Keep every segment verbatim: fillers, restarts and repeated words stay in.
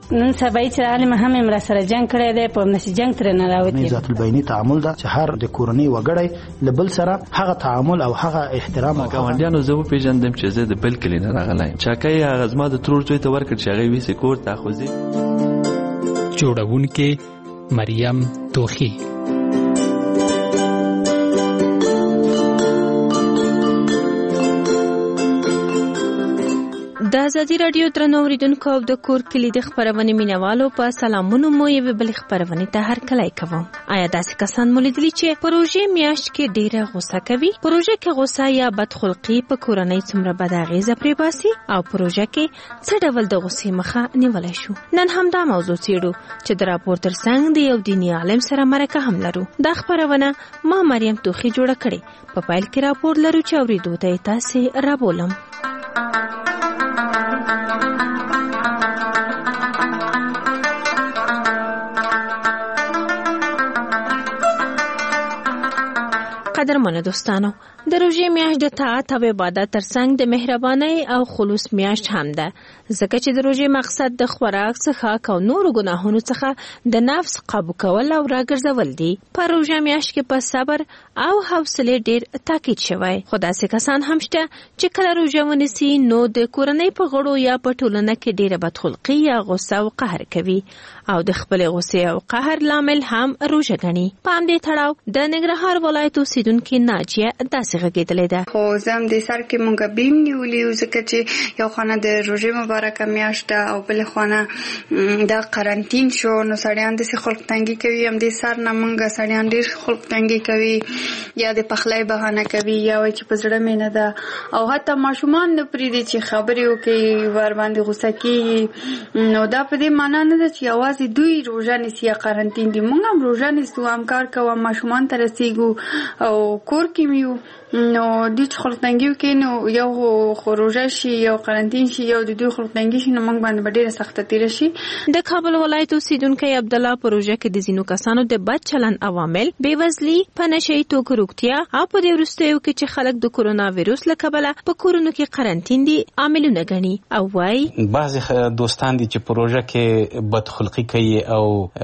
نن سبا چې عالم هم امر سره جنگ کړی دی په نشي جنگ تر نه راوتی. ذات البینی تعامل دا چې هر د کورنۍ وګړی لبل سره هغه تعامل او هغه احترام. ګاونډیانو زه پیژندم چې زه د بل کلی نه راغلی چاکای هغه زما د ترور زوی ته ورکړ چې هغه ویسې کور ته خوځي. جوړونکې مریم توخی. د ازادي رادیو درنو اوریدونکو او د کور کلي د خبرونې مینوالو په سلامونو مو یو بل خبرونه ته هر کله کوم. آیا داسې کسان مولیدلی چې پروژې میاشت کې ډیره غوسه کوي؟ پروژې کې غوسه یا بدخلقي په کورنۍ څومره بد اغیزه پرې باسي او پروژې کې څه ډول د غوسې مخه نیولای شو؟ نن هم دا موضوع څېړو چې د راپور ترڅنګ د یو دیني عالم سره مرکه هم لرو. دا خبرونه ما مریم توخی جوړه کړې. په پایل کې راپور لرو چې اوریدو ته تاسو رابولم. قدرمنو دوستانو، د روژې میاشت د طاعت او عبادت ترڅنګ د مهربانۍ او خلوص میاشت هم ده، ځکه چې د روژې مقصد د خوراک څخه او نورو ګناهونو څخه د نفس قابو کول او راګرځول دي. په روژې میاشت کې په صبر او حوصله ډیر تاکید شوی. خو داسې کسان هم شته چې کله روژه ونیسي نو د کورنۍ په غړو یا په ټولنه کې ډیره بدخلقي یا غوسه او قهر کوي او د خپل غوسې او قهر لامل هم روژه ګڼي. په همدې تړاو د ننګرهار ولایت اوسیدونکې ناجیه داسې غږېدلې ده. خو زه هم د سر کې مونږ بیم نیولې ځکه چې یو خانه د روژې مبارکه میاشت ده او بل خانه د قرنټین شو نو سړیان داسې خلق تنګي کوي. هم د سر نه مونږ سړیان ډېر خلق تنګي کوي یا د پخلی بهانه کوي یا وایي چې په زړه مې نه ده او حتی ماشومان نه پرېږدي چې خبرې وکړي ور باندې غوسه کېږي. نو دا په دې معنا نه ده چې یوازې دوی روژه نیسي یا قرنټین دي. مونږ هم روژه نیسو، هم کار کوو، ماشومان ته رسېږو او کور کې مې یو. نو دوی چې خلق تنګي وکړي نو یو خو روژه شي یو قرنټین شي یو د دوی خلق تنګي شي نو موږ باندې به ډېره سخته تېره شي. د کابل ولایت اوسیدونکی عبدالله په روژه کې د ځینو کسانو د بد چلند عوامل بېوزلي، په نشه یي توکو روغتیا او په دې وروستیو کې چې خلک د کرونا ویروس له کبله په کورونو کې قرنټین دي عاملونه ګڼي او وایي بعضې دوستان دي چې په روژه کې بدخلقي کوي او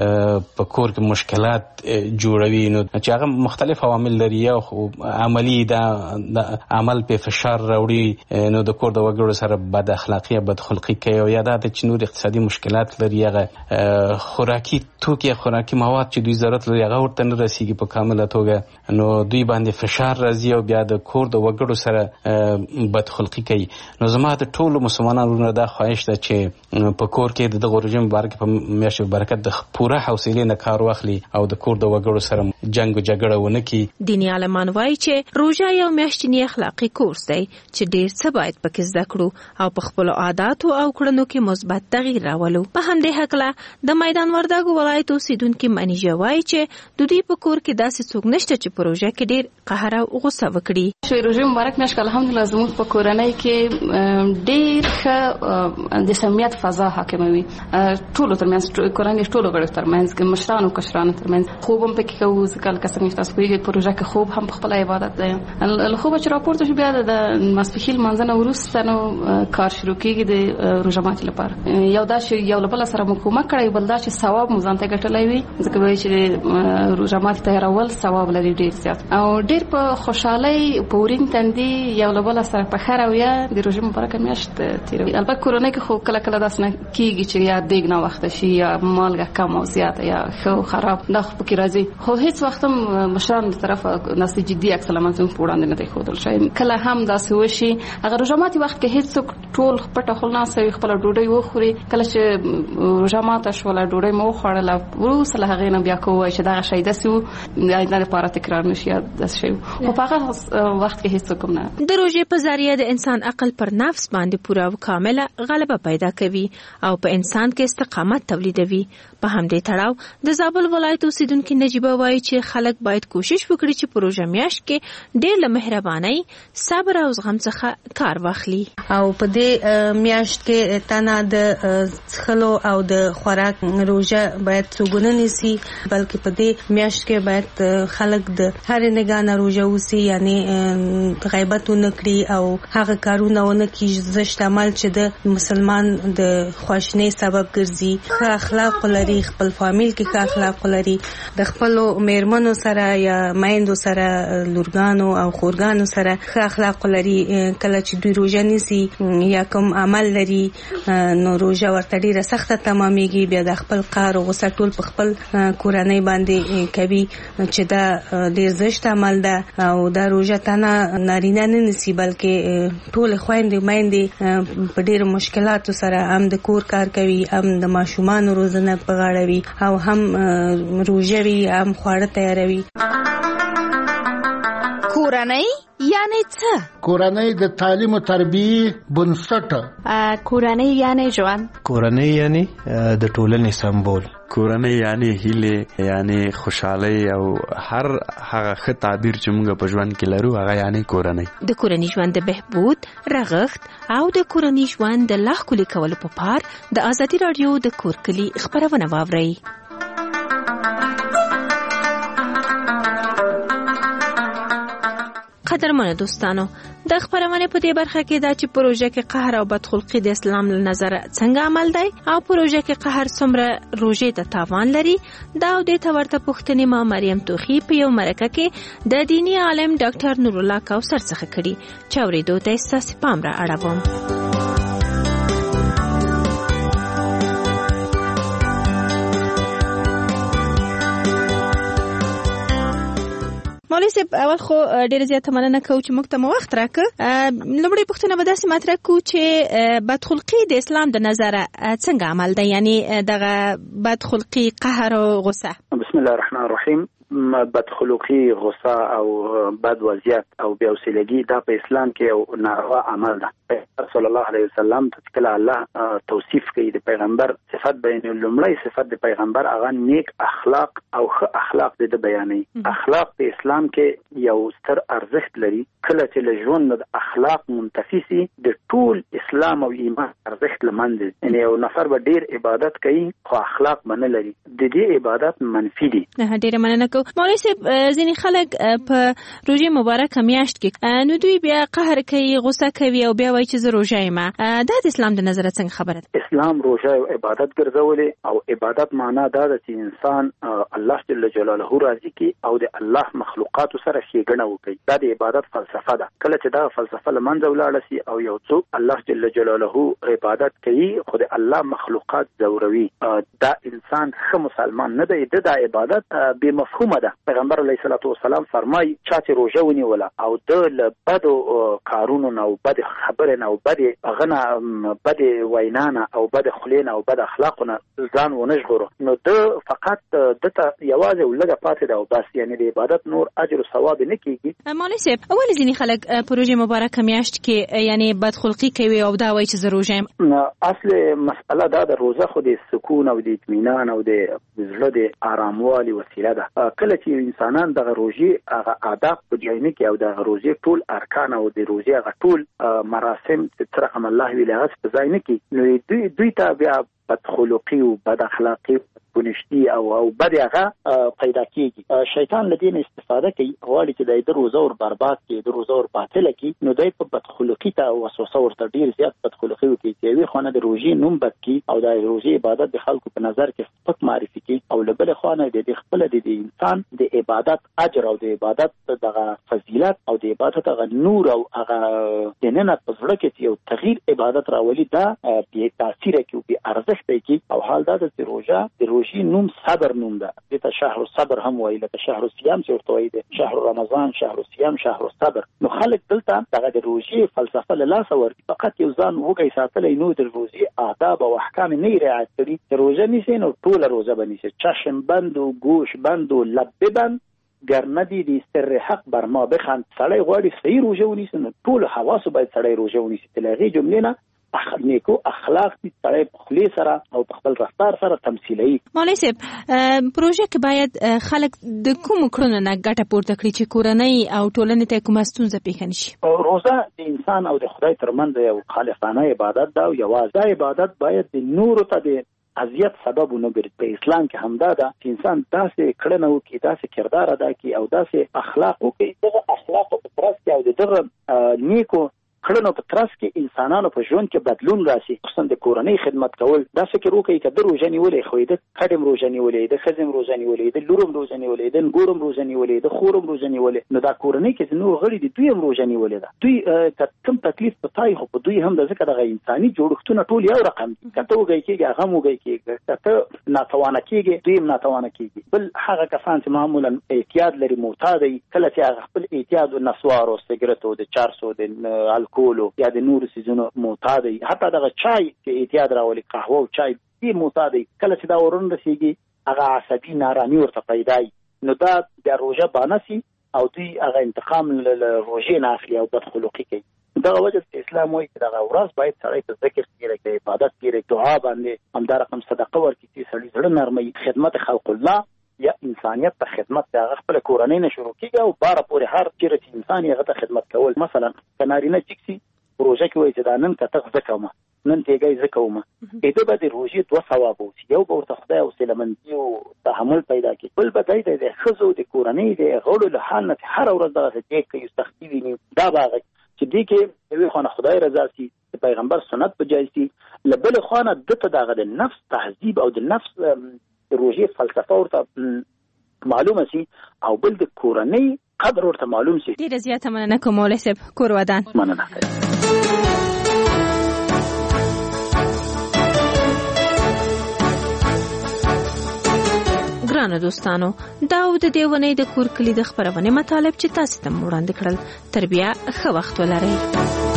په کور کې مشکلات جوړوي نو چې هغه مختلف عوامل لري. یو عملي د عمل په فشار راوړي نو د کور د وګړو سره بد اخلاقی بد خلقی کوي او یا د چې نور اقتصادي مشکلات لري. هغه خوراکي توکي خوراکي مواد چې دوی ضرورت لري هغه ورته نه رسیږي په کامله توګه نو دوی باندې فشار راځي او بیا د کور د وګړو سره بد خلقی کوي. نو زما د ټولو مسلمانانو دا خواهش ده چې په کور کې د روژې مبارکه په میاشت برکت د پوره حوصله نه کار واخلي او د کور د وګړو سره جنگ او جګړه ونه کړي. دیني عالمان وایي چې روژه یو میاشتنی اخلاقی کورس دی چې ډیر څه باید پکې زده کړو او په خپل عاداتو او کړنو کې مثبت تغییر راولو. په همدې هکله د میدان وردګو ولایت اوسیدونکي منیجه وایي چې د دوی په کور کې داسې څوک نشته چې په روژه کې ډیر قهر او غوسه وکړي. شوی روژې مبارک میاشت الحمدلله زموږ په کورنۍ کې ډیر ښه د سمیت فضا حاکمه وي. ټولو ترمنځ کورنۍ ټولو غړو ترمنځ کې مشرانو کشرانو ترمنځ خوب هم پکې کوو ځکه لکه څنګه چې تاسو پوهیږئ په روژه کې خوب هم په خپله عبادت دی. له خوبه چې راپورته شو بیا د ماسپښین لمانځه نه وروسته نو کار شروع کېږي د روژه ماتي لپاره. یو دا چې یو له بله سره مو کومک کړی، بل دا چې ثواب مو ځان ته ګټلی وي ځکه وایي چې روژه ماتي تیارول ثواب لري ډېر زیات او ډېر په خوشحالۍ په ورین تندي یو له بله سره په ښه رویه د روژې مبارکه میاشت تېروي. البته کورنۍ کې خو کله کله داسې نه کېږي چې یا دیګ ناوخته شي یا مالګه کم او زیاته یا ښه خراب دا خو پکې راځي. خو هېڅ وخت هم مشرانو له طرفه داسې جدي عکس العمل زموږ په وړاندې نه دی ښودل شوی. کله هم داسې وشي هغه روژه ماتي وخت کې هېڅوک ټول پټه خوله ناسته وي خپله ډوډۍ وخوري. کله چې روژه ماته شوله ډوډۍ مو وخوړله وروسته له هغې نه بیا که ووایي چې دغه شی داسې و د آینده لپاره تکرار نه شي یا داسې شی و خو په هغه وخت کې هېڅوک هم نه. د روژې په ذریعه د انسان عقل پر نفس باندې پوره او کامله غلبه پیدا کوي او په انسان کې استقامت تولیدوي. په همدې تړاو د زابل ولایت اوسیدونکي نجیبه وایي چې خلک باید کوشش وکړي چې په روژه میاشت کې ډېر ډېر له مهربانۍ صبر او زغم څخه کار واخلي. او په دې میاشت کې تنه د څښلو او د خوراک روژه باید څوګونه نیسي، بلکې په دې میاشت کې باید خلک د هر نگاه نه روژه وسی، یعنی غیبت ونه کړي او هغه کارونه ونه کړي زشت عمل چې د مسلمان د خواشنۍ سبب ګرځي. ښه اخلاق لري، خپل فامیل کې ښه اخلاق لري، د خپلو میرمنو سره یا میندو سره، لورګانو او خورګانو سره ښه اخلاق لري. کله چې دوی روژه نیسي یا کوم عمل لري نو روژه ورته ډیره سخته تمامیږي، بیا د خپل قهر او غصه ټول په خپل کورنۍ باندې کوي چې دا ډیر زشت عمل ده. او دا روژه تنه نارینه نه نیسي بلکې ټول خویندې میندې په ډیرو مشکلاتو سره هم د کور کار کوي، هم د ماشومانو روزنه په غاړه وي، او هم روژه وي، هم خواړه تیاروي. کورنۍ یعنی څه؟ کورنۍ د تعلیم او تربیې بنسټ. کورنۍ یعنی ژوند. کورنۍ یعنی د ټولنې سمبول. کورنۍ یعنی هیله، یعنی خوشحالي او هر هغه ښه تعبیر چې موږ په ژوند کې لرو هغه یعنی کورنۍ. د کورنۍ ژوند د بهبود، رغښت او د کورنۍ ژوند د لا ښکلي کولو په پار د ازادي راډیو د کور کلي خبرونه واورئ. قدرمنو دوستانو، د خبرونه په دې برخه کې دا چې پروژه کې قهر او بدخلقي د اسلام له نظر څنګه عمل دی او پروژه کې قهر څومره روژې ته تاوان لري، دا او د تورته پوښتنې ما مریم توخی په یو مرکه کې د دینی عالم ډاکټر نور الله کوثر څخه کړي چې اورېدو ته ستاسو پام را اړوم. مولوي صاحب، اول خو ډېر زیاته مننه کوو چې موږ ته مو وخت راکړ. لومړی پوښتنه به داسې مطرح کړو چې بدخلقي د اسلام د نظره څنګه عمل دی، یعنی دغه بدخلقي قهر او غصه. بسم الله الرحمن الرحیم. بدخلقي، غصه او بد وضعیت او بې حوصلګي دا په اسلام کې یو ناروا عمل ده. صلی الله علیه وسلم ته کله الله توصیف کوي د پیغمبر صفات بیانوي، لومړی صفت د پیغمبر هغه نیک اخلاق او ښه اخلاق د بیانوي. اخلاق په اسلام کې یو ستر ارزښت لري. کله چې له ژوند د اخلاق منتفي سي د ټول اسلام او ایمان ارزښت له منځه ځي. یعنې یو نفر به ډیر عبادت کوي خو اخلاق به نه لري، د دې عبادت منفي دي. ډیره مننه کوم. مولوي صاحب، ځینې خلک په روژې مبارکه میاشت کې نو دوی بیا قهر کوي، غصه کوي او بیا وایي چې زه روژه یم. دا د اسلام د نظره څنګه خبره ده؟ اسلام روژه یو عبادت ګرځولې او عبادت معنا دا ده چې انسان الله جل جلاله راضي کړي او د الله مخلوقاتو سره ښېګڼه وکړي. دا د عبادت فلسفه ده. کله چې دا فلسفه له منځه ولاړه سي او یو څوک الله جل جلاله عبادت کوي خو د الله مخلوقات ځوروي، دا انسان ښه مسلمان نه دی. د دا عبادت بې مفهومه ده. پیغمبر علیه الصلاۃ والسلام فرمایي چا چې روژه ونیوله او د له بدو کارونو نه او بد خبرې نه او بد غنه بد وینا نه او بد خلې نه او بد اخلاقو نه ځان ونه ژغورو، نو د فقط دته یوازې ولګه پاتې ده او بس، یعنی د عبادت نور اجر او ثواب نه کیږي. مولوي صاحب، ولې ځینې خلک په روژې مبارکه میاشت کې یعنی بدخلقي کوي او دا وایي چې زه روژه یم؟ اصل مسئله دا د روژه خو د سکون او د اطمینان او د زړه د آراموالي وسیله ده. کله چې انسانان د روژې هغه آداب په جامع کې او د روژې ټول ارکان او د روژې هغه ټول مراسم چې رقم الله ویل هغه په ځای نه کې، نو دوی دوی ته بیا بدخلقي او بد اخلاقي بنشتي او او بد هغه پیدا کیږي. شیطان له دې استفاده کوي، غواړي چې د روزه ور برباد کړي، د روزه ور باطل کړي، نو دوی په بدخلقي ته وسوسه ورته ډیر زیات بدخلقي کوي چې وی خونه د روزې نوم بد کړي او د روزې عبادت د خلکو په نظر کې سپک معرفي کوي، او له بل خونه د خپل د انسان د عبادت اجر او د عبادت دغه فضیلت او د عبادت هغه نور او هغه دننه په زړه کې یو تغییر عبادت راولي، دا به تاثیر کوي، به ارزښت کوي. او حال دا چې روزه د روزې نوم صبر نوم ده. دته شهر الصبر هم وایي، لکه شهر الصيام چې ورته وایي، شهر رمضان، شهر الصيام، شهر الصبر. نو خلک دلته دغه د روزې فلسفه له لاسه ورکړي، فقط یو ځان وګي ساتلی، نو د روزې آداب او احکام نه رعایت کړي. چې روزه نیسي نو ټوله روزه به نیسي، چشم بند و گوش بند و لب بند گر ندی دی سر حق بر ما بخند. سړی غواړي صحیح روزه ونیسي، نو ټول حواسو باید سړی روزه ونیسي. تل هغې جملې نه نیکو اخلاق دي سړی په خلی سره او په خپل رفتار سره تمثیلوي. مولوي صاحب پروژه کې باید خلک د کوم کړنو نه ګټه پورته کړي چې کورنۍ او ټولنې ته کومه ستونزه پیښ نشي؟ روزه د انسان او د خدای ترمنځ یو خالصانه عبادت ده او یوازې عبادت باید د نورو ته د اذیت سبب نه ګرځي. په اسلام کې همدا ده چې انسان داسې کړنه وکړي، داسې کردار ادا کړي او داسې اخلاق وکړي. دغه اخلاق په ترڅ کې او دغه نیکو کړنو په ترڅ کې انسانانو په ژوند کې بدلون راشي. خصوصا د کورنۍ خدمت کول دا فکر وکړي چې د روزه نیولې خو د کډم روزه نیولې د خزم روزه نیولې د لورم روزه نیولې د ګورم روزه نیولې د خورم روزه نیولې نو دا کورنۍ کې نو غړي دي دوی هم روزه نیولې ده. دوی کوم تکلیف په تای خو په دوی هم د ذکر د انساني جوړښتونه ټول یو رقم دي. کته وګي کېږي هغه موګي کېږي، کته ناتوانه کېږي دوی هم ناتوانه کېږي. بل هغه کسان چې معمولا اعتیاد لري معتاد دي، کله چې هغه خپل اعتیاد او نسوار او سیګریټ او د چارسو د الکول یا د نور سيزونو معتاد دي، حتی دغه چای چې اعتیاد راولي قهوه او چای دې معتاد دي. کله چې دا ورن رسیږي هغه عصبي نارامي ورته پیدا وي نو دا د روزه بانسي او دوی هغه انتقام له روزه نه اخلي او بدخلقي کوي. دغه وجه اسلام وایي چې دغه ورځ باید سړی ته ذکر کړي، عبادت کړي، دعا باندې همدا رقم صدقه ورکړي چې سړی زړه نرمي، خدمت خلق الله یا انسانیت ته خدمت د هغه خپل کورنۍ نه شروع کیږي او بار پورې هر چیرې چې انسان یې غته خدمت کول. مثلا کنارینه چکسي روزه کې وایي چې دا نن کته زکومه نن تیګي زکومه اته به د روزي دوه ثواب وي، یو به ورته خدای او سلامندي او تحمل پیدا کوي، بل به دای د خزو د کورنۍ د غوړو له حال نه هر ورځ دغه څه کوي سختي ویني. دا باغ چې دی کې یو خانه خدای رضا سي، پیغمبر سنت په جایز سي، لبل خانه دته دغه د نفس تهذیب او د نفس روزي فلسفه ورته معلومه سي او بل د کورنۍ قدر ورته معلوم سي. ډیره زیاته مننه کوم مولوي صاحب. کور ودان. مننه. ګرانو دوستانو، دا و د دې ونې د کور کلی د خبرونه مطالب چې تاسو ته وړاندې کړل. تر بیا ښه وخت ولرئ.